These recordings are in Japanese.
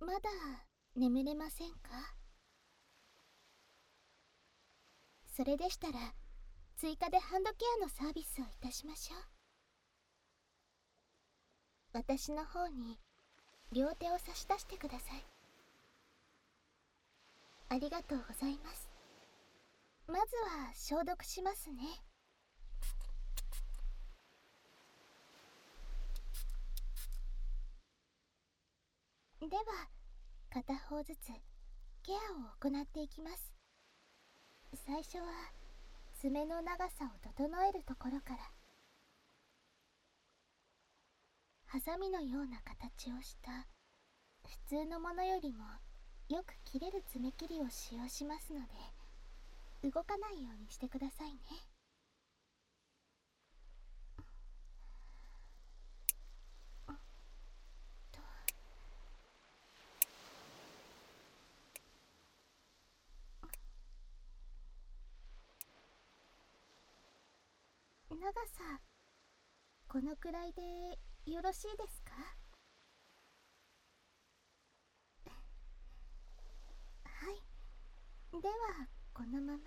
まだ眠れませんか？それでしたら追加でハンドケアのサービスをいたしましょう。私の方に両手を差し出してください。ありがとうございます。まずは消毒しますね。では片方ずつケアを行っていきます。最初は爪の長さを整えるところから。ハサミのような形をした普通のものよりもよく切れる爪切りを使用しますので、動かないようにしてくださいね。長さこのくらいでよろしいですか？はい、ではこのまま。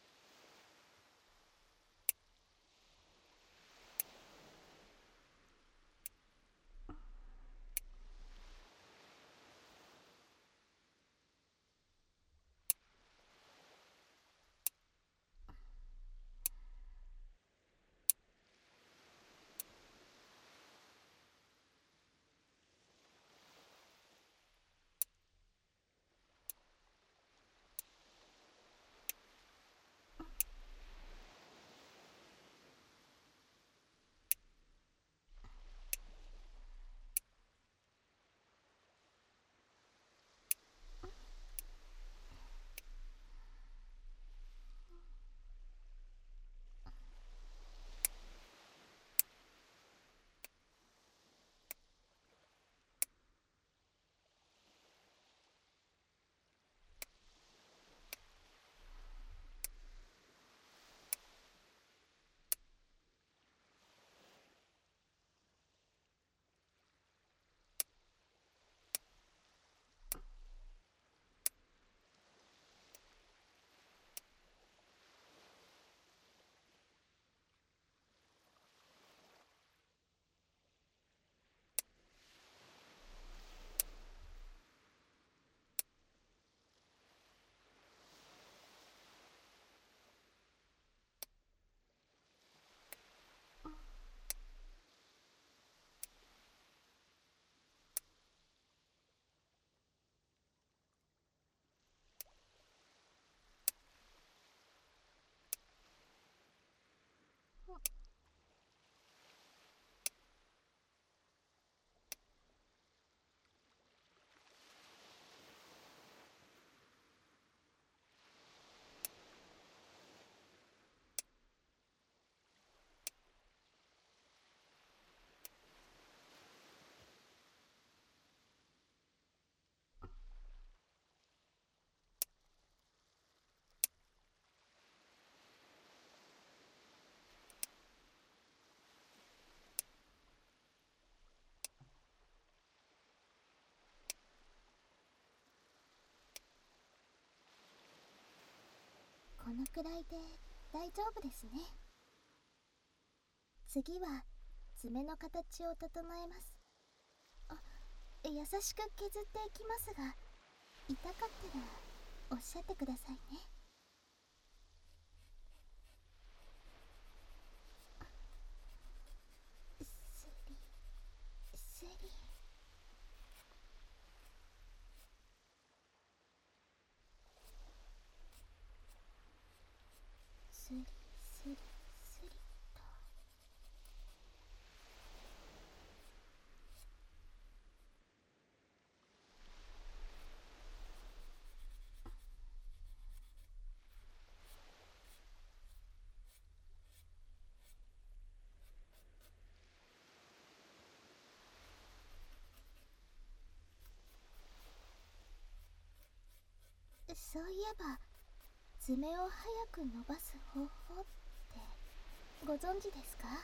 このくらいで大丈夫ですね。次は爪の形を整えます。優しく削っていきますが、痛かったらおっしゃってくださいね。スリスリスリスリスリと。そういえば爪を早く伸ばす方法ってご存知ですか？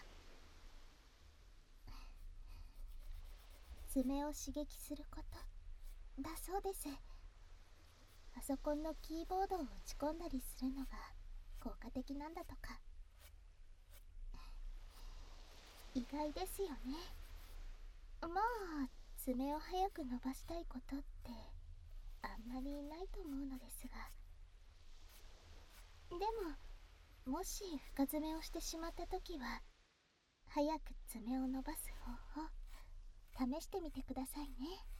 爪を刺激すること、 だそうです。パソコンのキーボードを打ち込んだりするのが効果的なんだとか。意外ですよね。まあ爪を早く伸ばしたいことってあんまりないと思うのですが、でももし深爪をしてしまった時は早く爪を伸ばす方法試してみてくださいね。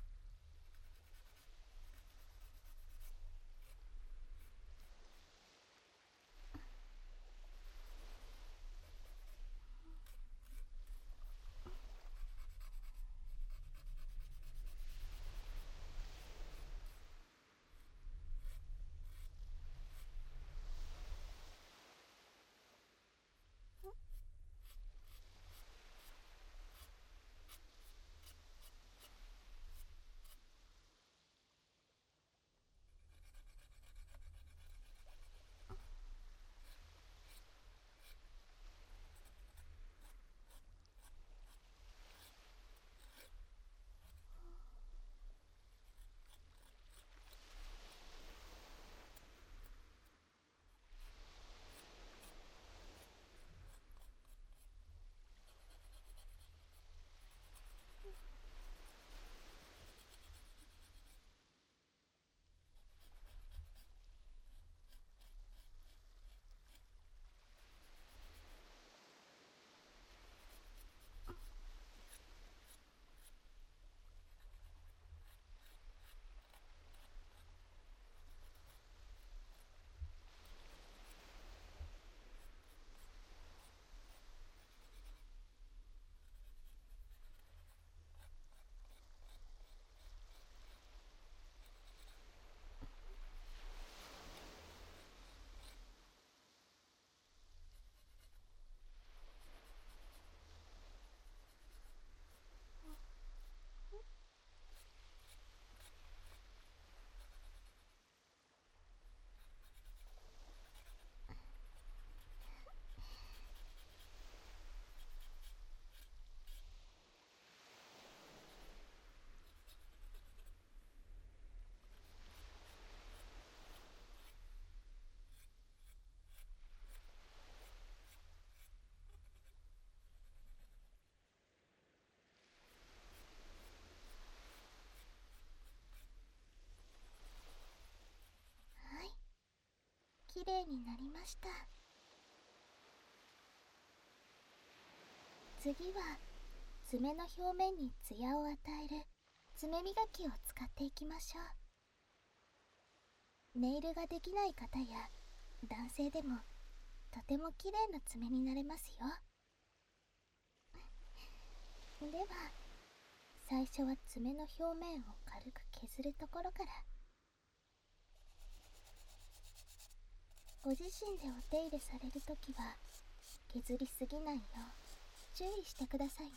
はい、きれいになりました。次は爪の表面にツヤを与える爪磨きを使っていきましょう。ネイルができない方や男性でもとても綺麗な爪になれますよ。では最初は爪の表面を軽く削るところから。ご自身でお手入れされるときは削りすぎないよう注意してくださいね。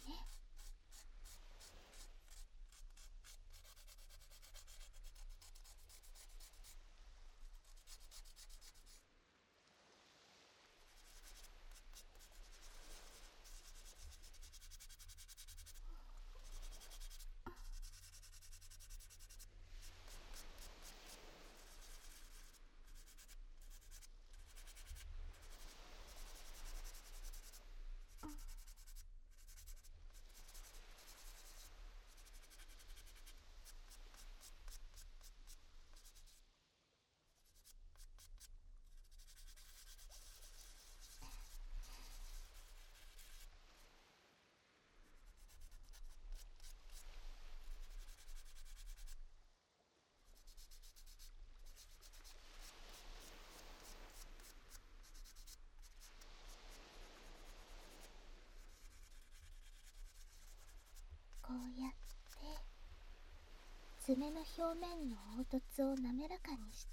こうやって爪の表面の凹凸を滑らかにして、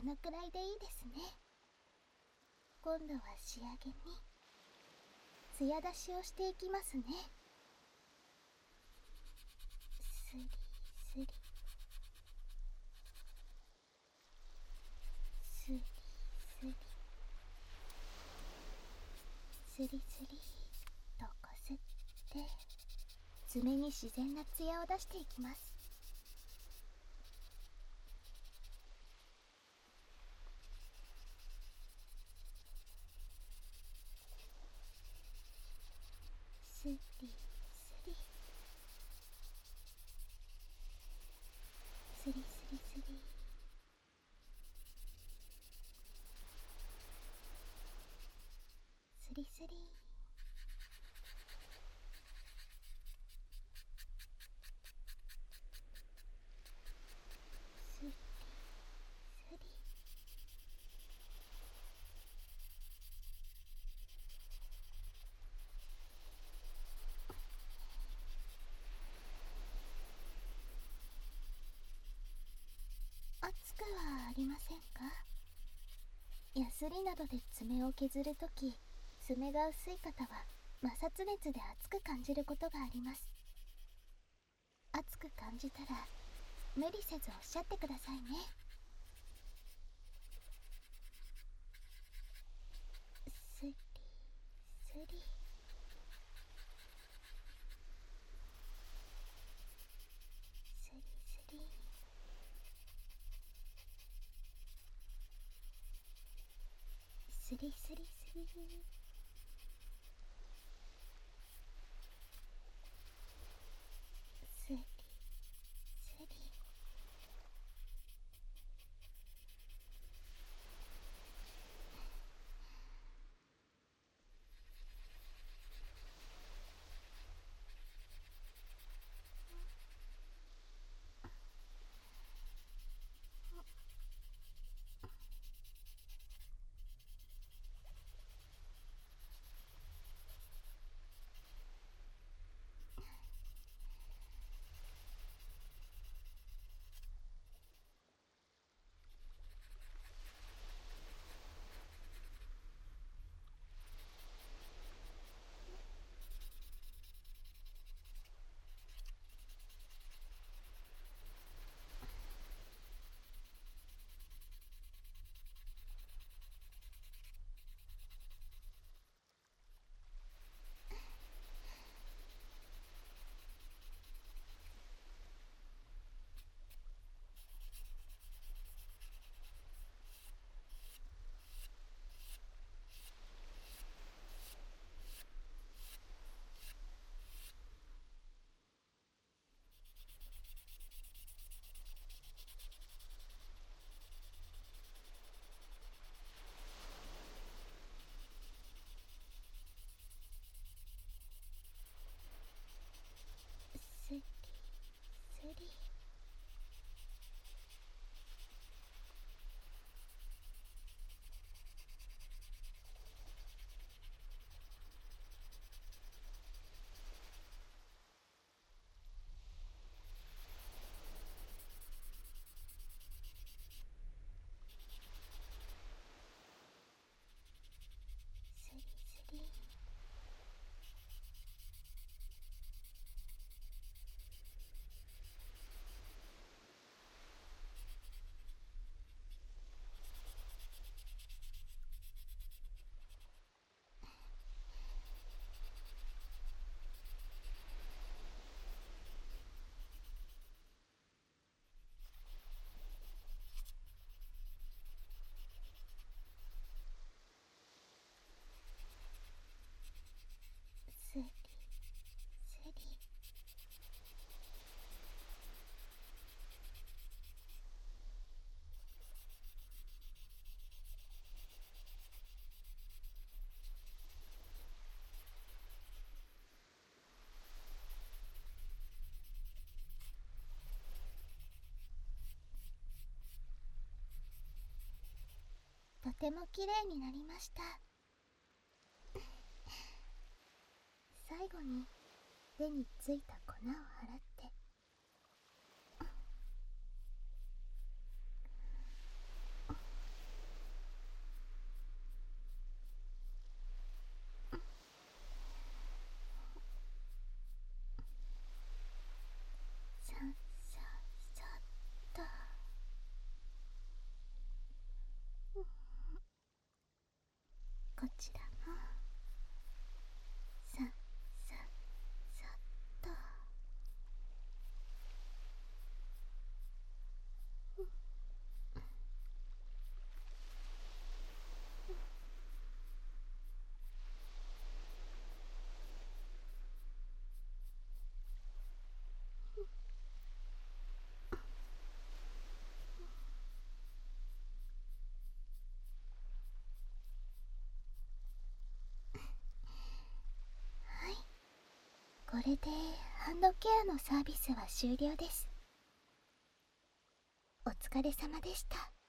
のくらいでいいですね。今度は仕上げに艶出しをしていきますね。スリスリスリスリスリスリとこすって爪に自然な艶を出していきます。スリスリスリスリスリスリスリスリスリ熱くはありませんか？ヤスリなどで爪を削るとき、爪が薄い方は摩擦熱で熱く感じることがあります。熱く感じたら無理せずおっしゃってくださいね。スリスリスリスリスリスリスリスリスリスリスリスリスリスリスリとてもきれいになりました。最後に手についた粉を払ってれでハンドケアのサービスは終了です。お疲れ様でした。